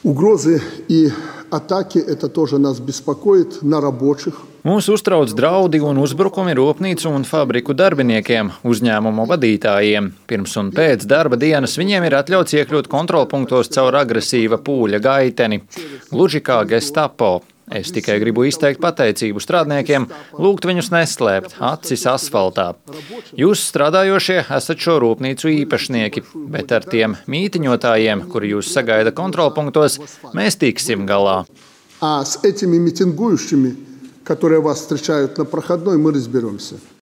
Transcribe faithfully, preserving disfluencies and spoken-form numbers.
Угрозы и атаки – это тоже нас беспокоит на рабочих. Mūs uztrauc draudi un uzbrukumi rūpnīcu un fabriku darbiniekiem, uzņēmumu vadītājiem. Pirms un pēc darba dienas viņiem ir atļauts iekļūt kontrolpunktos caur agresīva pūļa gaiteni, gluži kā Gestapo. Es tikai gribu izteikt pateicību strādniekiem, lūgt viņus neslēpt, acis asfaltā. Jūs strādājošie esat šo rūpnīcu īpašnieki, bet ar tiem mītiņotājiem, kuri jūs sagaida kontrolpunktos, mēs tiksim galā. А с этими митингующими, которые вас встречают на проходной, мы разберемся.